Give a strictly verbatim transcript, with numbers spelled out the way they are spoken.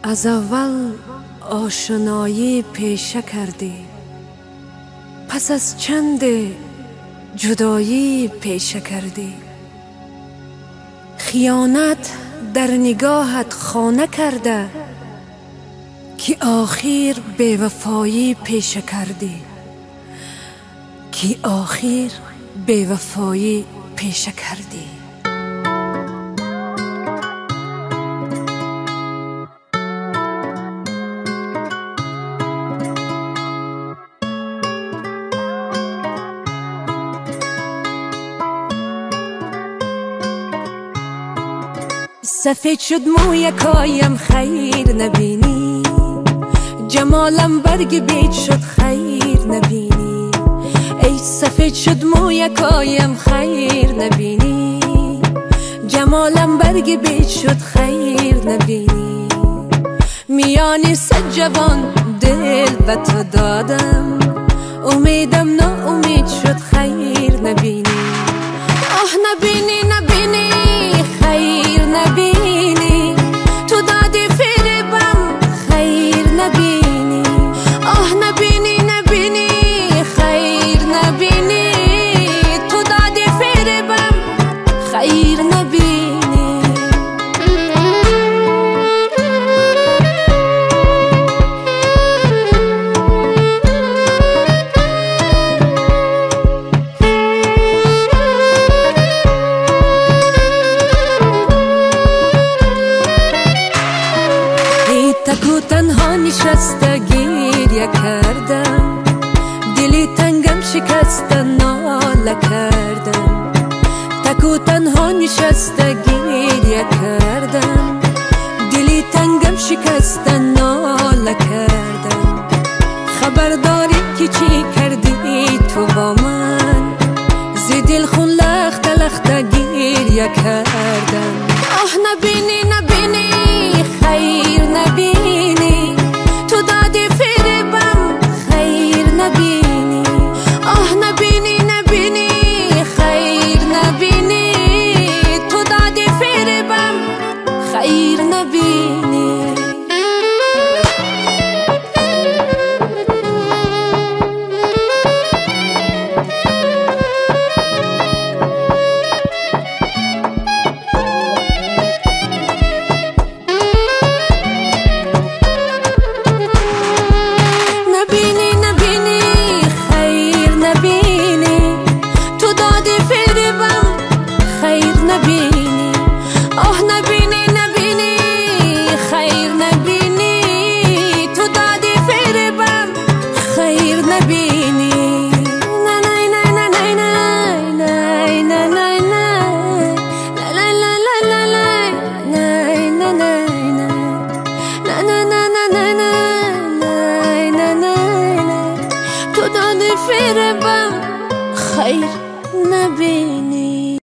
از اول آشنایی پیشه کردی، پس از چند جدایی پیشه کردی. خیانت در نگاهت خانه کرده که آخر بی‌وفایی پیشه کردی، که آخر بی‌وفایی پیشه کردی. سفید شد موی کایم خیر نبینی، جمالم برگ بید شد خیر نبینی. ای سفید شد موی کایم خیر نبینی، جمالم برگ بید شد خیر نبینی. میانی صد جوان دل به تو دادم، امیدم نا امید شد خیر نبینی. آه نبینی نبینی خیر نبینی، تو دادی فریبم خیر نبینی. آه نبینی نبینی خیر نبینی، تو دادی فریبم خیر نبینی. تکو تنها نشسته گریه کردم، دلی تنگم شکسته ناله کردم. تکو تنها نشسته گریه کردم، دلی تنگم شکسته ناله کردم. خبرداری که چی کردی تو با من، زی دل خون لخته لخته گریه کردم. آه نبینی نبینی خیر نبینی، تو دادی فریبم خیر نبینی. آه نبینی نبینی خیر نبینی، تو دادی فریبم خیر نبینی. آه نبینی نبینی خیر نبینی، تو دادی فریبم خیر نبینی. نه نه نه نه نه نه نه نه نه، تو دادی فریبم خیر نبینی.